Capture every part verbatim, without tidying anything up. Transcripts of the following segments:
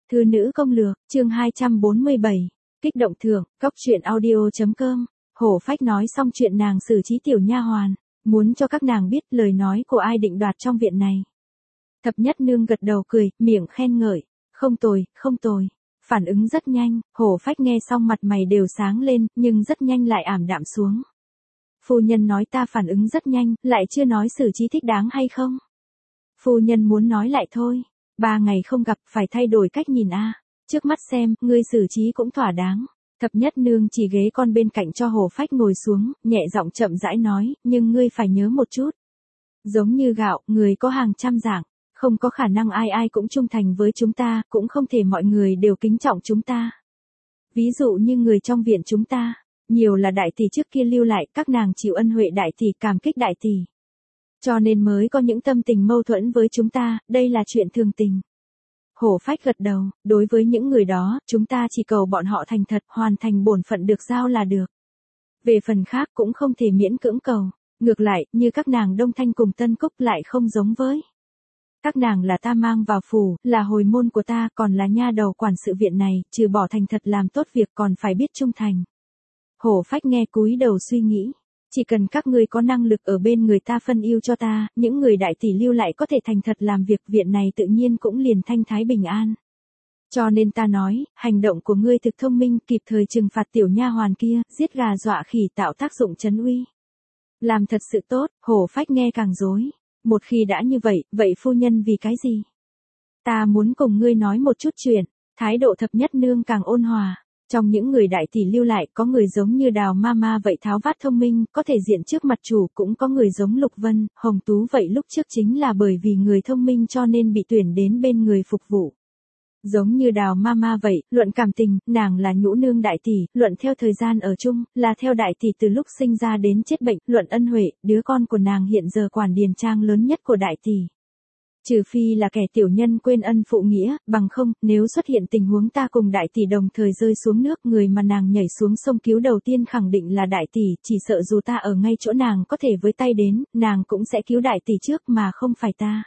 Thư nữ công lược, chương hai trăm bốn mươi bảy. Kích động thưởng, cóc truyện audio.com. Hổ Phách nói xong chuyện nàng xử trí tiểu nha hoàn, muốn cho các nàng biết lời nói của ai định đoạt trong viện này. Thập Nhất Nương gật đầu cười, miệng khen ngợi, không tồi, không tồi. Phản ứng rất nhanh, Hổ Phách nghe xong mặt mày đều sáng lên, nhưng rất nhanh lại ảm đạm xuống. Phu nhân nói ta phản ứng rất nhanh, lại chưa nói xử trí thích đáng hay không. Phu nhân muốn nói lại thôi. Ba ngày không gặp, phải thay đổi cách nhìn a. Trước mắt xem, ngươi xử trí cũng thỏa đáng. Thập Nhất Nương chỉ ghế con bên cạnh cho Hổ Phách ngồi xuống, nhẹ giọng chậm rãi nói, nhưng ngươi phải nhớ một chút. Giống như gạo, người có hàng trăm dạng, không có khả năng ai ai cũng trung thành với chúng ta, cũng không thể mọi người đều kính trọng chúng ta. Ví dụ như người trong viện chúng ta, nhiều là đại tỷ trước kia lưu lại, các nàng chịu ân huệ đại tỷ, cảm kích đại tỷ. Cho nên mới có những tâm tình mâu thuẫn với chúng ta, đây là chuyện thường tình. Hổ Phách gật đầu, đối với những người đó, chúng ta chỉ cầu bọn họ thành thật, hoàn thành bổn phận được giao là được. Về phần khác cũng không thể miễn cưỡng cầu, ngược lại, như các nàng Đông Thanh cùng Tân Cúc lại không giống với. Các nàng là ta mang vào phủ, là hồi môn của ta, còn là nha đầu quản sự viện này, trừ bỏ thành thật làm tốt việc còn phải biết trung thành. Hổ Phách nghe cúi đầu suy nghĩ. Chỉ cần các ngươi có năng lực ở bên người ta phân yêu cho ta, những người đại tỷ lưu lại có thể thành thật làm việc, viện này tự nhiên cũng liền thanh thái bình an. Cho nên ta nói, hành động của ngươi thực thông minh, kịp thời trừng phạt tiểu nha hoàn kia, giết gà dọa khỉ tạo tác dụng trấn uy. Làm thật sự tốt. Hổ Phách nghe càng rối. Một khi đã như vậy, vậy phu nhân vì cái gì? Ta muốn cùng ngươi nói một chút chuyện. Thái độ Thập Nhất Nương càng ôn hòa. Trong những người đại tỷ lưu lại, có người giống như Đào Mama vậy tháo vát thông minh, có thể diện trước mặt chủ, cũng có người giống Lục Vân, Hồng Tú vậy lúc trước chính là bởi vì người thông minh cho nên bị tuyển đến bên người phục vụ. Giống như Đào Mama vậy, luận cảm tình, nàng là nhũ nương đại tỷ, luận theo thời gian ở chung, là theo đại tỷ từ lúc sinh ra đến chết bệnh, luận ân huệ, đứa con của nàng hiện giờ quản điền trang lớn nhất của đại tỷ. Trừ phi là kẻ tiểu nhân quên ân phụ nghĩa, bằng không, nếu xuất hiện tình huống ta cùng đại tỷ đồng thời rơi xuống nước, người mà nàng nhảy xuống sông cứu đầu tiên khẳng định là đại tỷ, chỉ sợ dù ta ở ngay chỗ nàng có thể với tay đến, nàng cũng sẽ cứu đại tỷ trước mà không phải ta.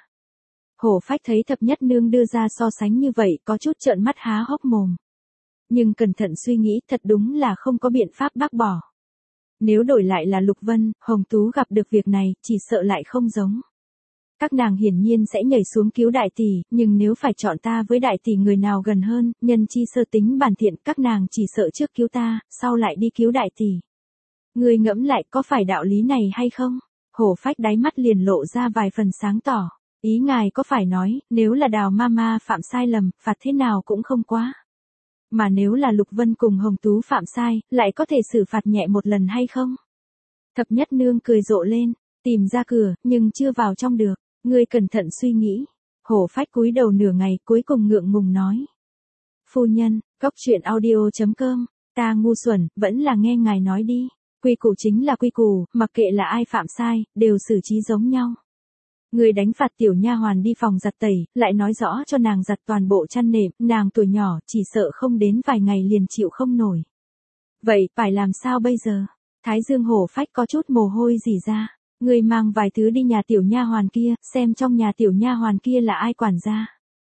Hổ Phách thấy Thập Nhất Nương đưa ra so sánh như vậy, có chút trợn mắt há hốc mồm. Nhưng cẩn thận suy nghĩ, thật đúng là không có biện pháp bác bỏ. Nếu đổi lại là Lục Vân, Hồng Tú gặp được việc này, chỉ sợ lại không giống. Các nàng hiển nhiên sẽ nhảy xuống cứu đại tỷ, nhưng nếu phải chọn ta với đại tỷ người nào gần hơn, nhân chi sơ tính bản thiện, các nàng chỉ sợ trước cứu ta, sau lại đi cứu đại tỷ. Ngươi ngẫm lại có phải đạo lý này hay không? Hổ Phách đáy mắt liền lộ ra vài phần sáng tỏ. Ý ngài có phải nói, nếu là Đào Mama phạm sai lầm, phạt thế nào cũng không quá. Mà nếu là Lục Vân cùng Hồng Tú phạm sai, lại có thể xử phạt nhẹ một lần hay không? Thập Nhất Nương cười rộ lên, tìm ra cửa, nhưng chưa vào trong được. Ngươi cẩn thận suy nghĩ. Hổ Phách cúi đầu nửa ngày, cuối cùng ngượng ngùng nói. Phu nhân, cóc truyện audio.com, ta ngu xuẩn, vẫn là nghe ngài nói đi. Quy củ chính là quy củ, mặc kệ là ai phạm sai, đều xử trí giống nhau. Người đánh phạt tiểu nha hoàn đi phòng giặt tẩy, lại nói rõ cho nàng giặt toàn bộ chăn nệm, nàng tuổi nhỏ, chỉ sợ không đến vài ngày liền chịu không nổi. Vậy, phải làm sao bây giờ? Thái dương Hổ Phách có chút mồ hôi rỉ ra. Ngươi mang vài thứ đi nhà tiểu nha hoàn kia, xem trong nhà tiểu nha hoàn kia là ai quản gia.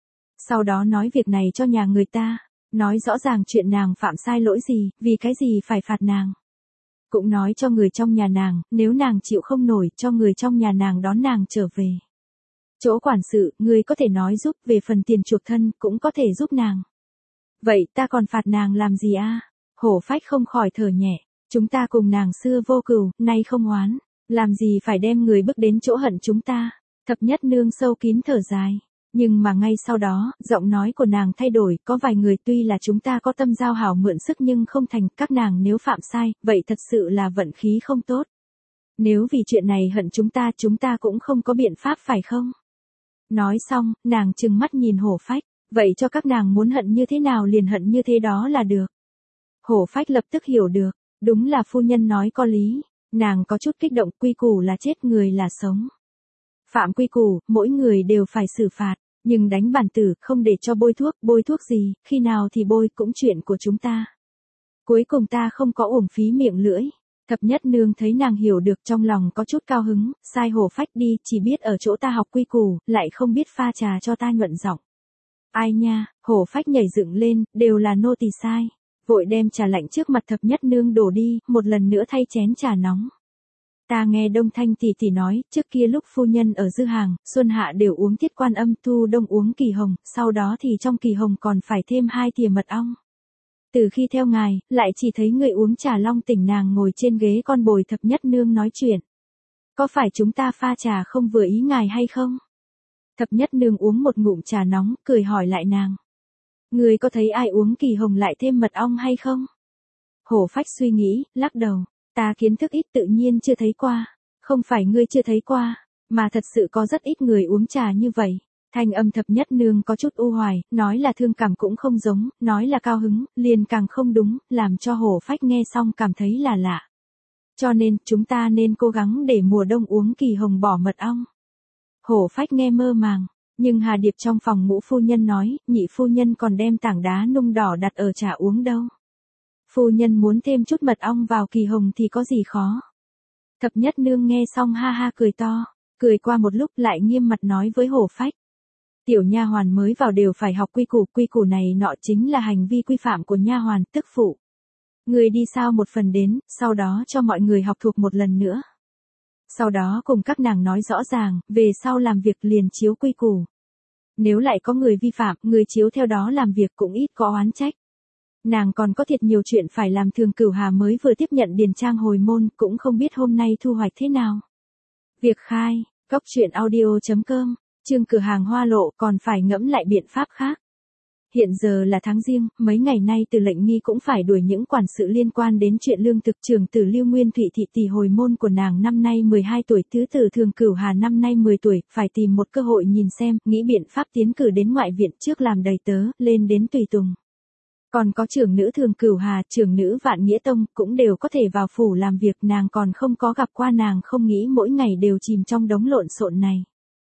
Sau đó nói việc này cho nhà người ta, nói rõ ràng chuyện nàng phạm sai lỗi gì, vì cái gì phải phạt nàng. Cũng nói cho người trong nhà nàng, nếu nàng chịu không nổi, cho người trong nhà nàng đón nàng trở về. Chỗ quản sự, ngươi có thể nói giúp, về phần tiền chuộc thân, cũng có thể giúp nàng. Vậy ta còn phạt nàng làm gì a? Hổ Phách không khỏi thở nhẹ, chúng ta cùng nàng xưa vô cừu, nay không oán. Làm gì phải đem người bước đến chỗ hận chúng ta. Thập Nhất Nương sâu kín thở dài. Nhưng mà ngay sau đó, giọng nói của nàng thay đổi, có vài người tuy là chúng ta có tâm giao hảo mượn sức nhưng không thành, các nàng nếu phạm sai, vậy thật sự là vận khí không tốt. Nếu vì chuyện này hận chúng ta, chúng ta cũng không có biện pháp phải không? Nói xong, nàng trừng mắt nhìn Hổ Phách, vậy cho các nàng muốn hận như thế nào liền hận như thế đó là được. Hổ Phách lập tức hiểu được, đúng là phu nhân nói có lý. Nàng có chút kích động, quy củ là chết, người là sống. Phạm quy củ, mỗi người đều phải xử phạt, nhưng đánh bản tử, không để cho bôi thuốc, bôi thuốc gì, khi nào thì bôi, cũng chuyện của chúng ta. Cuối cùng ta không có uổng phí miệng lưỡi. Thập Nhất Nương thấy nàng hiểu được trong lòng có chút cao hứng, sai Hổ Phách đi, chỉ biết ở chỗ ta học quy củ, lại không biết pha trà cho ta nhuận giọng. Ai nha, Hổ phách nhảy dựng lên, đều là nô tỳ sai. Vội đem trà lạnh trước mặt thập nhất nương đổ đi, một lần nữa thay chén trà nóng. Ta nghe Đông Thanh tỷ tỷ nói, trước kia lúc phu nhân ở dư hàng, xuân hạ đều uống Thiết Quan Âm, thu đông uống kỳ hồng, sau đó thì trong kỳ hồng còn phải thêm hai thìa mật ong. Từ khi theo ngài, lại chỉ thấy người uống trà long tỉnh, nàng ngồi trên ghế con bồi thập nhất nương nói chuyện. Có phải chúng ta pha trà không vừa ý ngài hay không? Thập nhất nương uống một ngụm trà nóng, cười hỏi lại nàng. Người có thấy ai uống kỳ hồng lại thêm mật ong hay không? Hổ phách suy nghĩ, lắc đầu. Ta kiến thức ít, tự nhiên chưa thấy qua. Không phải ngươi chưa thấy qua, mà thật sự có rất ít người uống trà như vậy. Thanh âm thập nhất nương có chút u hoài, nói là thương cảm cũng không giống, nói là cao hứng, liền càng không đúng, làm cho hổ phách nghe xong cảm thấy là lạ. Cho nên, chúng ta nên cố gắng để mùa đông uống kỳ hồng bỏ mật ong. Hổ phách nghe mơ màng, nhưng Hà Điệp trong phòng ngũ phu nhân nói, nhị phu nhân còn đem tảng đá nung đỏ đặt ở trà uống đâu. Phu nhân muốn thêm chút mật ong vào kỳ hồng thì có gì khó. Thập nhất nương nghe xong ha ha cười to, cười qua một lúc lại nghiêm mặt nói với hổ phách. Tiểu nha hoàn mới vào đều phải học quy củ, quy củ này nọ chính là hành vi quy phạm của nha hoàn, tức phụ. Người đi sao một phần đến, sau đó cho mọi người học thuộc một lần nữa. Sau đó cùng các nàng nói rõ ràng, về sau làm việc liền chiếu quy củ. Nếu lại có người vi phạm, người chiếu theo đó làm việc cũng ít có oán trách. Nàng còn có thiệt nhiều chuyện phải làm. Thường Cửu Hà mới vừa tiếp nhận điền trang hồi môn, cũng không biết hôm nay thu hoạch thế nào. Việc khai, cốc truyện audio chấm com, chương cửa hàng hoa lộ còn phải ngẫm lại biện pháp khác. Hiện giờ là tháng Giêng, mấy ngày nay Từ Lệnh Nghi cũng phải đuổi những quản sự liên quan đến chuyện lương thực. Trưởng tử Lưu Nguyên Thụy thị tỷ hồi môn của nàng năm nay mười hai tuổi, tứ tử Thường Cửu Hà năm nay mười tuổi, phải tìm một cơ hội nhìn xem, nghĩ biện pháp tiến cử đến ngoại viện trước làm đầy tớ, lên đến tùy tùng. Còn có trưởng nữ Thường Cửu Hà, trưởng nữ Vạn Nghĩa Tông, cũng đều có thể vào phủ làm việc. Nàng còn không có gặp qua, nàng không nghĩ mỗi ngày đều chìm trong đống lộn xộn này.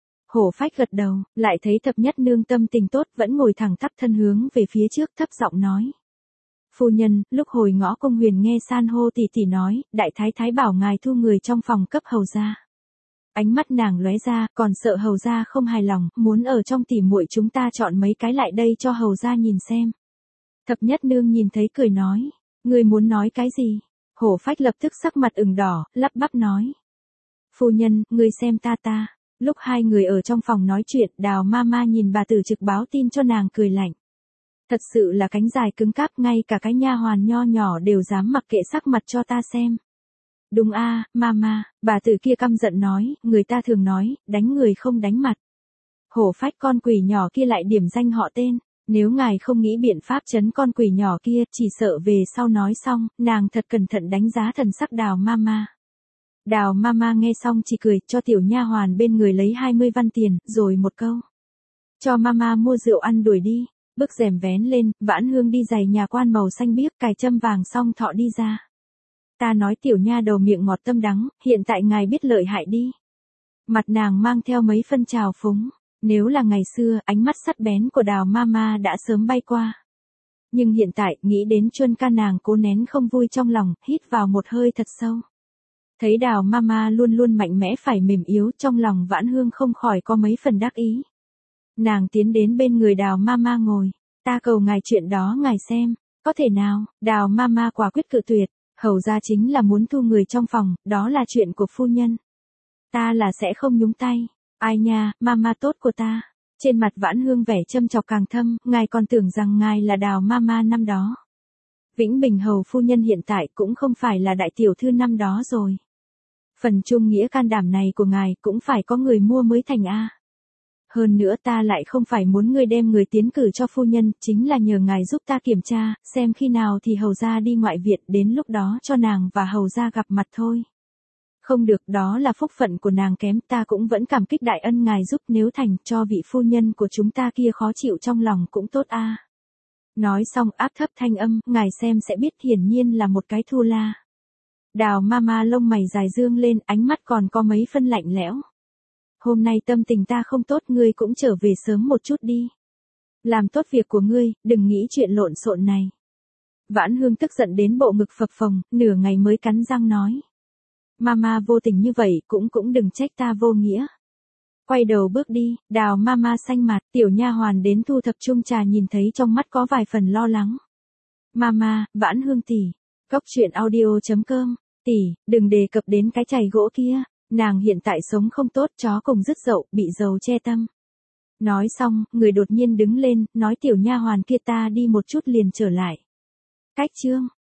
Hổ phách gật đầu, lại thấy thập nhất nương tâm tình tốt, vẫn ngồi thẳng tắp thân hướng về phía trước, thấp giọng nói. Phu nhân, lúc hồi ngõ Công Huyền nghe san hô tỷ tỷ nói, đại thái thái bảo ngài thu người trong phòng cấp hầu gia. Ánh mắt nàng lóe ra, còn sợ hầu gia không hài lòng, muốn ở trong tỉ muội chúng ta chọn mấy cái lại đây cho hầu gia nhìn xem. Thập nhất nương nhìn thấy cười nói, người muốn nói cái gì? Hổ phách lập tức sắc mặt ửng đỏ, lắp bắp nói. Phu nhân, người xem ta ta. Lúc hai người ở trong phòng nói chuyện, Đào Mama nhìn bà tử trực báo tin cho nàng cười lạnh. Thật sự là cánh dài cứng cáp, ngay cả cái nha hoàn nho nhỏ đều dám mặc kệ sắc mặt cho ta xem. Đúng a, Mama, bà tử kia căm giận nói, người ta thường nói, đánh người không đánh mặt. Hổ phách con quỷ nhỏ kia lại điểm danh họ tên. Nếu ngài không nghĩ biện pháp trấn con quỷ nhỏ kia, chỉ sợ về sau nói xong, nàng thật cẩn thận đánh giá thần sắc Đào Mama. Đào Mama nghe xong chỉ cười, cho tiểu nha hoàn bên người lấy hai mươi văn tiền, rồi một câu. Cho Mama mua rượu ăn đuổi đi. Bức rèm vén lên, Vãn Hương đi giày nhà quan màu xanh biếc, cài châm vàng xong thọ đi ra. Ta nói tiểu nha đầu miệng ngọt tâm đắng, hiện tại ngài biết lợi hại đi. Mặt nàng mang theo mấy phân trào phúng. Nếu là ngày xưa, ánh mắt sắt bén của Đào Mama đã sớm bay qua. Nhưng hiện tại, nghĩ đến Chuân ca, nàng cố nén không vui trong lòng, hít vào một hơi thật sâu. Thấy Đào Mama luôn luôn mạnh mẽ phải mềm yếu, trong lòng Vãn Hương không khỏi có mấy phần đắc ý. Nàng tiến đến bên người Đào Mama ngồi. Ta cầu ngài chuyện đó ngài xem, có thể nào? Đào Mama quả quyết cự tuyệt, hầu ra chính là muốn thu người trong phòng, đó là chuyện của phu nhân. Ta là sẽ không nhúng tay. Ai nha, Mama tốt của ta. Trên mặt Vãn Hương vẻ châm chọc càng thâm, ngài còn tưởng rằng ngài là Đào Mama năm đó. Vĩnh Bình hầu phu nhân hiện tại cũng không phải là đại tiểu thư năm đó rồi. Phần trung nghĩa can đảm này của ngài cũng phải có người mua mới thành a. Hơn nữa ta lại không phải muốn ngươi đem người tiến cử cho phu nhân, chính là nhờ ngài giúp ta kiểm tra, xem khi nào thì hầu gia đi ngoại viện, đến lúc đó cho nàng và hầu gia gặp mặt thôi. Không được, đó là phúc phận của nàng kém, ta cũng vẫn cảm kích đại ân ngài giúp, nếu thành, cho vị phu nhân của chúng ta kia khó chịu trong lòng cũng tốt a. Nói xong áp thấp thanh âm, ngài xem sẽ biết, hiển nhiên là một cái thu la. Đào Mama lông mày dài dương lên, ánh mắt còn có mấy phân lạnh lẽo. Hôm nay tâm tình ta không tốt, ngươi cũng trở về sớm một chút đi. Làm tốt việc của ngươi, đừng nghĩ chuyện lộn xộn này. Vãn Hương tức giận đến bộ ngực phập phồng, nửa ngày mới cắn răng nói. Mama vô tình như vậy, cũng cũng đừng trách ta vô nghĩa. Quay đầu bước đi, Đào mama xanh mặt, tiểu nha hoàn đến thu thập chung trà nhìn thấy trong mắt có vài phần lo lắng. Mama, Vãn Hương tỷ, cốc truyện audio chấm com, tỷ, đừng đề cập đến cái chày gỗ kia, nàng hiện tại sống không tốt, chó cùng rứt dậu, bị dầu che tâm. Nói xong, người đột nhiên đứng lên, nói tiểu nha hoàn kia ta đi một chút liền trở lại. Cách chương